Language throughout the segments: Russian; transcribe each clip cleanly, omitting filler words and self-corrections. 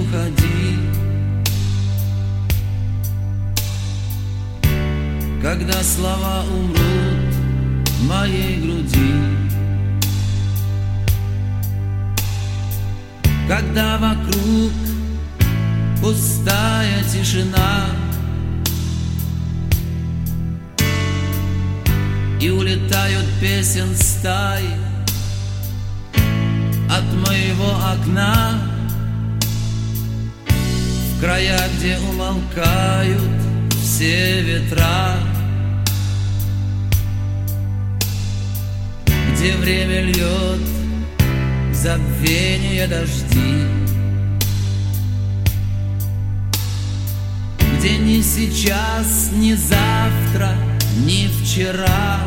уходи. Когда слова умрут в моей груди, когда вокруг пустая тишина, и улетают песен стаи от моего окна в края, где умолкают все ветра, где время льет забвение дожди, где ни сейчас, ни завтра, ни вчера,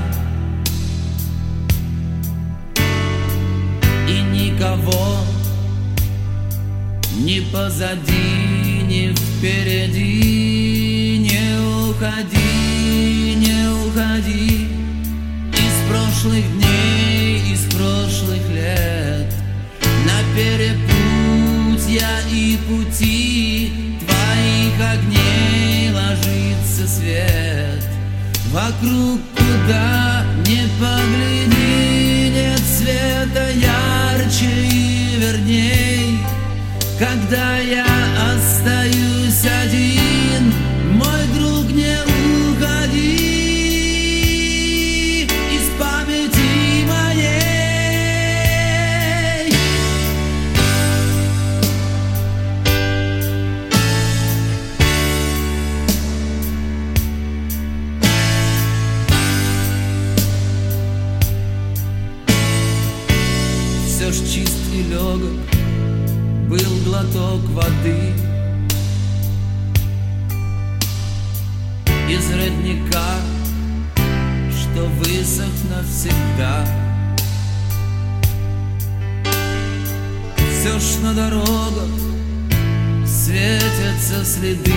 и никого ни позади, ни впереди. Не уходи, не уходи из прошлых дней, из прошлых лет, на перепутья и пути твоих огней ложится свет. Вокруг куда не погляди, нет света ярче и верней. Когда я остаюсь один, мой друг, не уходи из памяти моей. Все ж чист и легок был глоток воды из родника, что высох навсегда. Все ж на дорогах светятся следы,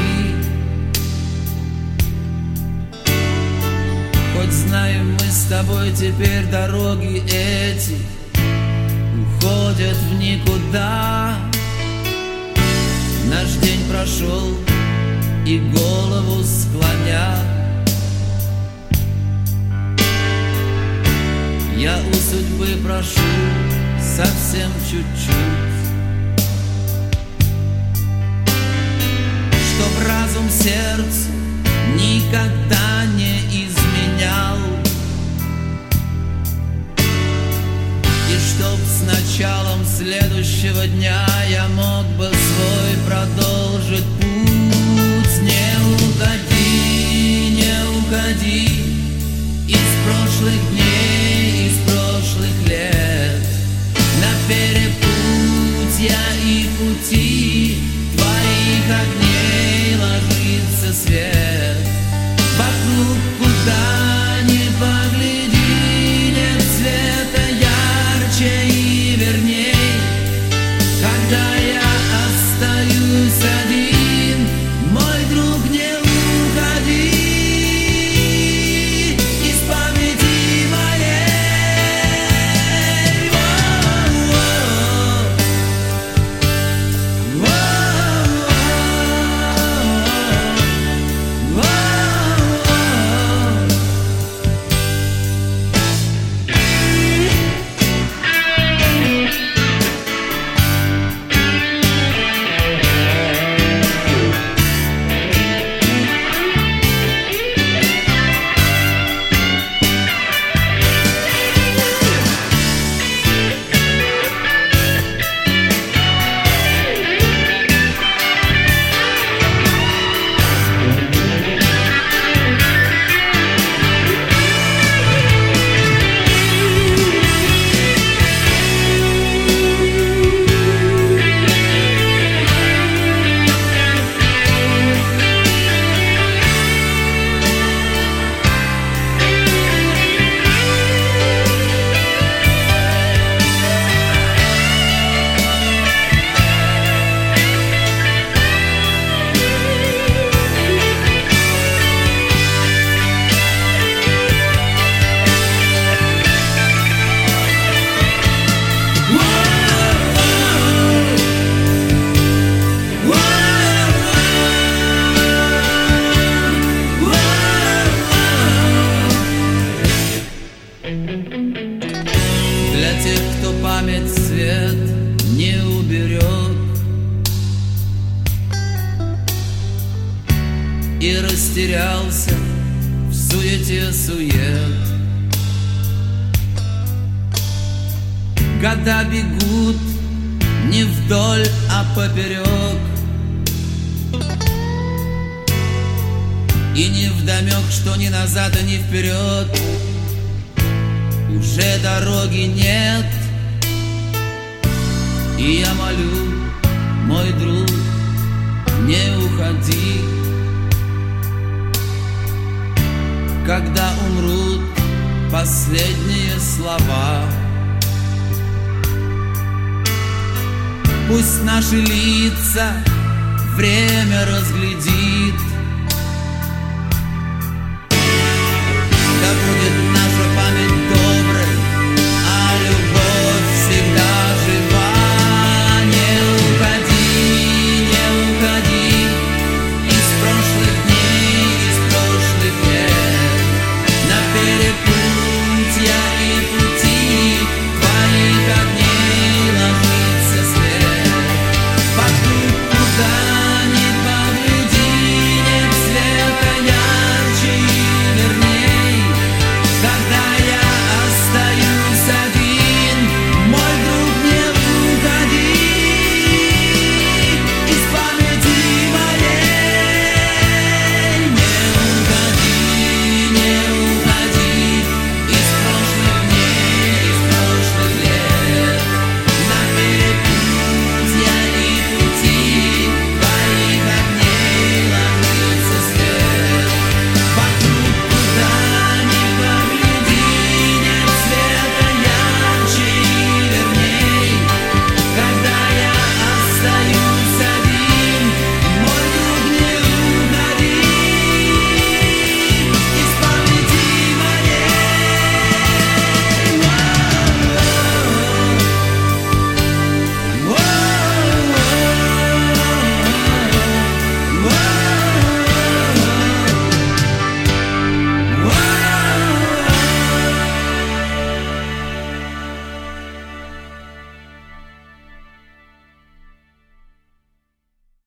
хоть знаем мы с тобой теперь, дороги эти уходят в никуда. Наш день прошел, и голову склоня я у судьбы прошу совсем чуть-чуть, чтоб разум сердцу никогда не изменял, и чтоб с началом следующего дня я мог бы свой продолжить путь. Не уходи из прошлых дней, из прошлых лет, на перепутья и пути твоих огней ложится свет. Вокруг куда ни погляди, нет света ярче и верней. Когда я остаюсь один, мой друг, не уходи из памяти моей. и растерялся в суете сует. Года бегут не вдоль, а поперек, и невдомек, что ни назад, и ни вперед уже дороги нет. И я молю, мой друг, не уходи, когда умрут последние слова. Пусть наши лица время разглядит, да будет